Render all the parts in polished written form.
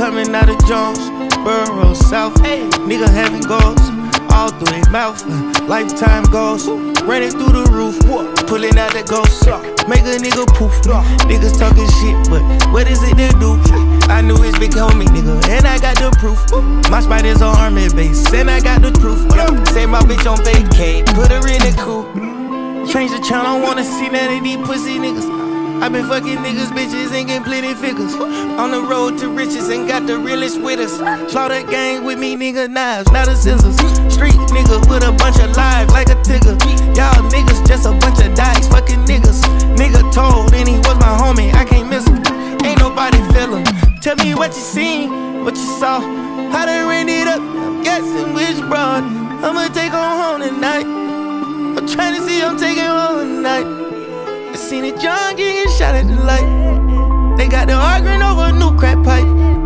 Coming out of Jones, Borough South. Nigga having goals all through their mouth. Lifetime goals, running through the roof. Pulling out the ghost, make a nigga poof. Niggas talking shit, but what is it they do? I knew it's big homie, nigga, and I got the proof. My spot is on army base, and I got the truth. Say my bitch on vacate, put her in the coupe. Change the channel, wanna see none of these pussy niggas. I been fucking niggas, bitches, and getting plenty figures. On the road to riches and got the realest with us. Slaughter gang with me, nigga, knives, not a scissors. Street nigga with a bunch of lives like a tigger. Y'all niggas just a bunch of dice, fucking niggas. Nigga told and he was my homie, I can't miss him. Ain't nobody feel him. Tell me what you seen, what you saw. How they ran it up, I'm guessing which broad. I'ma take home tonight. I'm tryna see I'm taking home tonight. I seen it John getting shot at the light. They got the arguing over a new crack pipe.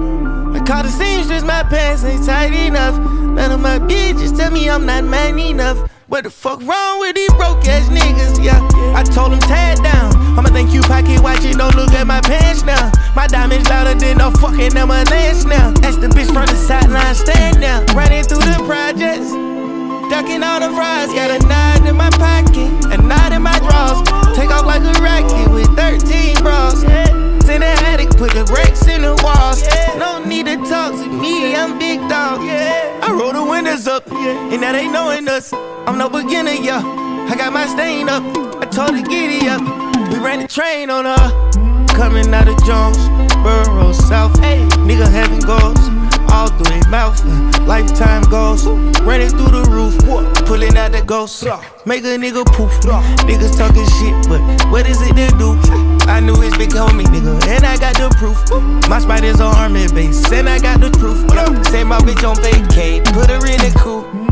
I call the seamstress, my pants ain't tight enough. None of my bitches tell me I'm not man enough. What the fuck wrong with these broke ass niggas, yeah. I told them tie it down. I'ma thank you pocket watching, don't look at my pants now. My diamonds louder than no fucking ambulance now. That's the bitch from the sideline, stand now. Running through the projects, ducking all the fries. Got a nine in my pocket, a nine in my drawers. Take off like a racket with 13 bras. In the attic, put the brakes in the walls. No need to talk to me, I'm big dog. I roll the windows up, and now they knowing us. I'm no beginner, yeah. I got my stain up, I told her giddy up. We ran the train on her. Coming out of Jones, Borough South. Nigga having goals all through their mouth. Lifetime goals, running through the roof. Pulling out the ghost, make a nigga poof. Niggas talking shit, but what is it they do? I knew it's big homie, nigga, and I got the proof. My spot is on army base, and I got the truth. Say my bitch on vacate, put her in the coupe.